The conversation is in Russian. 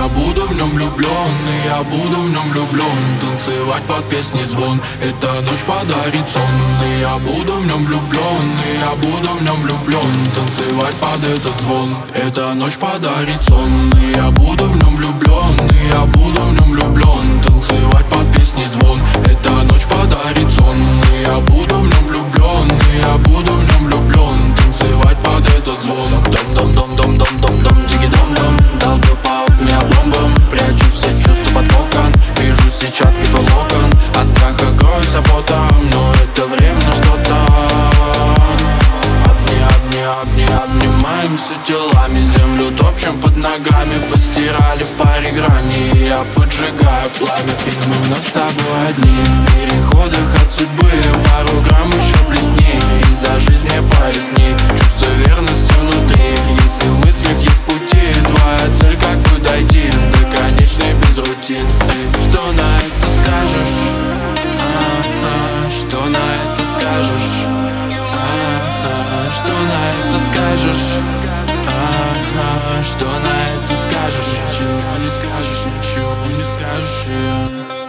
я буду в нем влюблен, и я буду в нем влюблен. Танцевать под песни звон, эта ночь подарит сон. И я буду в нем влюблен, и я буду в нем влюблен. Танцевать под этот звон, эта ночь подарит сон. И я буду в нем влюблен, и я буду в нем влюблен. Танцевать под песни звон, эта ночь подарит сон. И я буду в нем влюблен, и я буду в нем влюблен. Танцевать под этот звон. Дом-дом-дом-дом-дом-дом, диги-дом-дом. Долбил по окне бомбом, прячу все чувства под кокон. Вижу сетчатки волокон, от страха кроюсь потом. Но это временно что-то. Обнимаемся телами, землю топчем под ногами. Постирали в паре грани, и я поджигаю пламя. И мы вновь с тобой одни, в переходах от судьбы. Пару грамм еще плесни, и за жизнь мне поясни. Чувство верности внутри, если в мыслях есть пути. Твоя цель как бы дойти до конечной без рутин. Что на это скажешь? Что на это скажешь? Что на это скажешь? Что на это скажешь? Ничего не скажешь, ничего не скажешь.